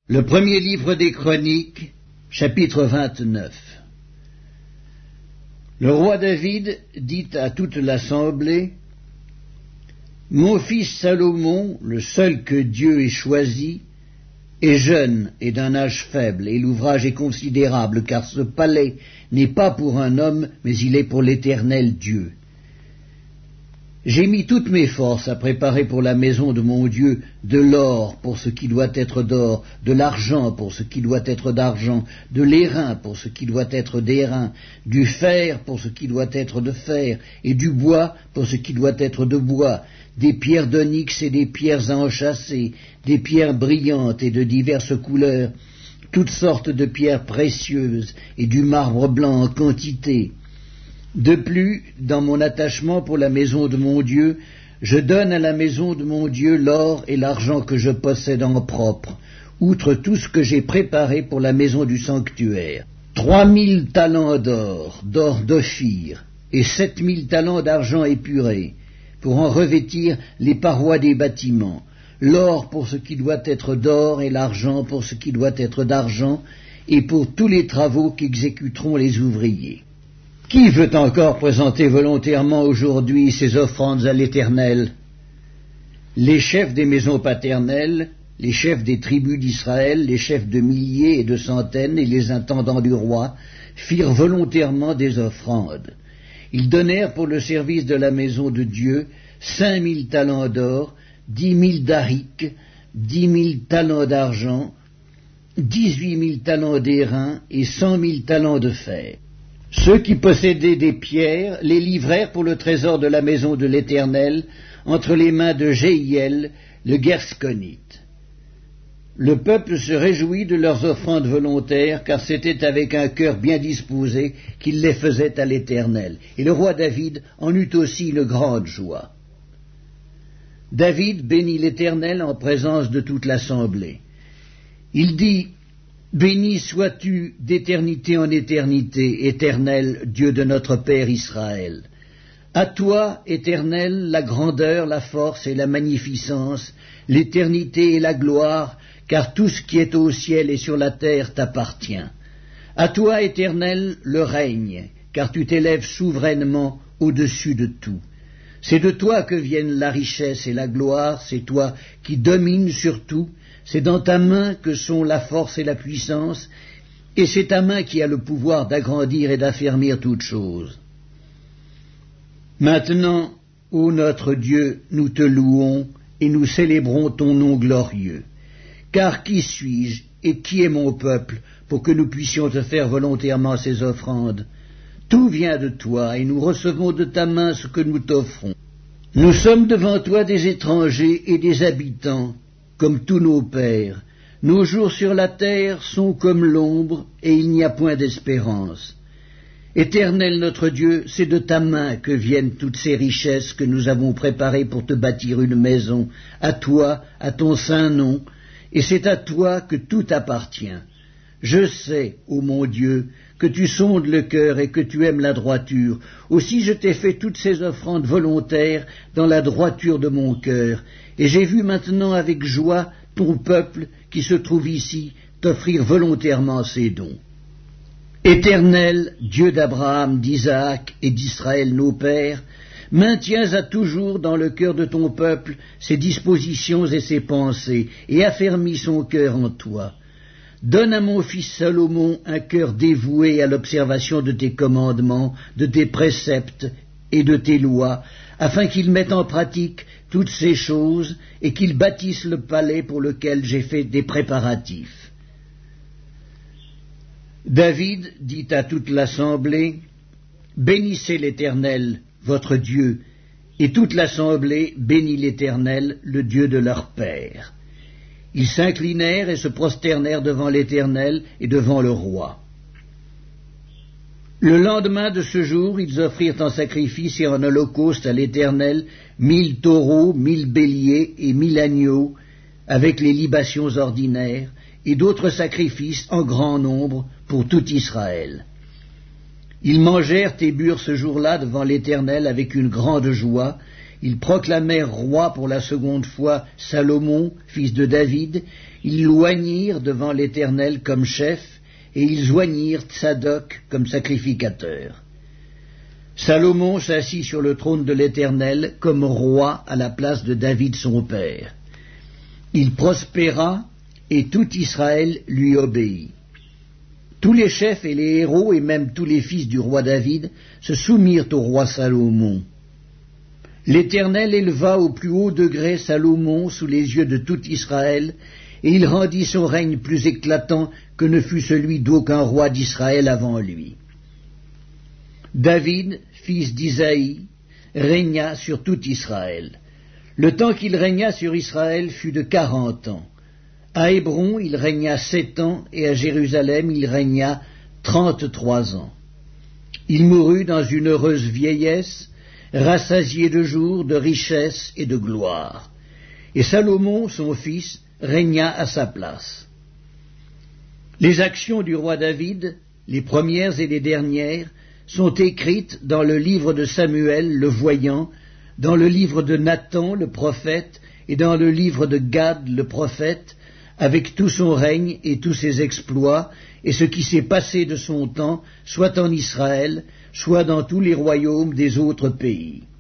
Le premier livre des Chroniques, chapitre 29. Le roi David dit à toute l'assemblée: Mon fils Salomon, le seul que Dieu ait choisi, est jeune et d'un âge faible, et l'ouvrage est considérable, car ce palais n'est pas pour un homme, mais il est pour l'Éternel Dieu. J'ai mis toutes mes forces à préparer pour la maison de mon Dieu de l'or pour ce qui doit être d'or, de l'argent pour ce qui doit être d'argent, de l'airain pour ce qui doit être d'airain, du fer pour ce qui doit être de fer, et du bois pour ce qui doit être de bois, des pierres d'onyx et des pierres à enchâsser, des pierres brillantes et de diverses couleurs, toutes sortes de pierres précieuses et du marbre blanc en quantité. De plus, dans mon attachement pour la maison de mon Dieu, je donne à la maison de mon Dieu l'or et l'argent que je possède en propre, outre tout ce que j'ai préparé pour la maison du sanctuaire. 3000 talents d'or d'Ophir, et 7000 talents d'argent épuré, pour en revêtir les parois des bâtiments, l'or pour ce qui doit être d'or et l'argent pour ce qui doit être d'argent, et pour tous les travaux qu'exécuteront les ouvriers. Qui veut encore présenter volontairement aujourd'hui ses offrandes à l'Éternel? Les chefs des maisons paternelles, les chefs des tribus d'Israël, les chefs de milliers et de centaines et les intendants du roi firent volontairement des offrandes. Ils donnèrent pour le service de la maison de Dieu 5000 talents d'or, 10 000 darics, 10 000 talents d'argent, 18 000 talents d'airain et 100 000 talents de fer. Ceux qui possédaient des pierres les livrèrent pour le trésor de la maison de l'Éternel entre les mains de Jéhiel, le Guersconite. Le peuple se réjouit de leurs offrandes volontaires, car c'était avec un cœur bien disposé qu'ils les faisaient à l'Éternel. Et le roi David en eut aussi une grande joie. David bénit l'Éternel en présence de toute l'assemblée. Il dit: Béni sois-tu d'éternité en éternité, Éternel, Dieu de notre Père Israël. À toi, Éternel, la grandeur, la force et la magnificence, l'éternité et la gloire, car tout ce qui est au ciel et sur la terre t'appartient. À toi, Éternel, le règne, car tu t'élèves souverainement au-dessus de tout. C'est de toi que viennent la richesse et la gloire, c'est toi qui domines sur tout. C'est dans ta main que sont la force et la puissance, et c'est ta main qui a le pouvoir d'agrandir et d'affermir toutes choses. Maintenant, ô notre Dieu, nous te louons et nous célébrons ton nom glorieux. Car qui suis-je et qui est mon peuple pour que nous puissions te faire volontairement ces offrandes? Tout vient de toi et nous recevons de ta main ce que nous t'offrons. Nous sommes devant toi des étrangers et des habitants, comme tous nos pères. Nos jours sur la terre sont comme l'ombre, et il n'y a point d'espérance. Éternel notre Dieu, c'est de ta main que viennent toutes ces richesses que nous avons préparées pour te bâtir une maison, à toi, à ton saint nom, et c'est à toi que tout appartient. Je sais, ô mon Dieu, que tu sondes le cœur et que tu aimes la droiture. Aussi je t'ai fait toutes ces offrandes volontaires dans la droiture de mon cœur, et j'ai vu maintenant avec joie ton peuple qui se trouve ici t'offrir volontairement ses dons. Éternel, Dieu d'Abraham, d'Isaac et d'Israël nos pères, maintiens à toujours dans le cœur de ton peuple ses dispositions et ses pensées, et affermis son cœur en toi. Donne à mon fils Salomon un cœur dévoué à l'observation de tes commandements, de tes préceptes et de tes lois, afin qu'il mette en pratique toutes ces choses et qu'il bâtisse le palais pour lequel j'ai fait des préparatifs. David dit à toute l'assemblée: Bénissez l'Éternel, votre Dieu, et toute l'assemblée bénit l'Éternel, le Dieu de leur père. Ils s'inclinèrent et se prosternèrent devant l'Éternel et devant le roi. Le lendemain de ce jour, ils offrirent en sacrifice et en holocauste à l'Éternel 1000 taureaux, 1000 béliers et 1000 agneaux, avec les libations ordinaires, et d'autres sacrifices en grand nombre pour tout Israël. Ils mangèrent et burent ce jour-là devant l'Éternel avec une grande joie. Ils proclamèrent roi pour la seconde fois Salomon, fils de David. Ils l'oignirent devant l'Éternel comme chef, et ils joignirent Tsadok comme sacrificateur. Salomon s'assit sur le trône de l'Éternel comme roi à la place de David son père. Il prospéra, et tout Israël lui obéit. Tous les chefs et les héros, et même tous les fils du roi David, se soumirent au roi Salomon. L'Éternel éleva au plus haut degré Salomon sous les yeux de tout Israël, et il rendit son règne plus éclatant que ne fut celui d'aucun roi d'Israël avant lui. David, fils d'Isaïe, régna sur tout Israël. Le temps qu'il régna sur Israël fut de 40 ans. À Hébron, il régna 7 ans, et à Jérusalem, il régna 33 ans. Il mourut dans une heureuse vieillesse, rassasié de jours, de richesses et de gloire. Et Salomon, son fils, régna à sa place. Les actions du roi David, les premières et les dernières, sont écrites dans le livre de Samuel le voyant, dans le livre de Nathan le prophète, et dans le livre de Gad le prophète, avec tout son règne et tous ses exploits, et ce qui s'est passé de son temps, soit en Israël, soit dans tous les royaumes des autres pays.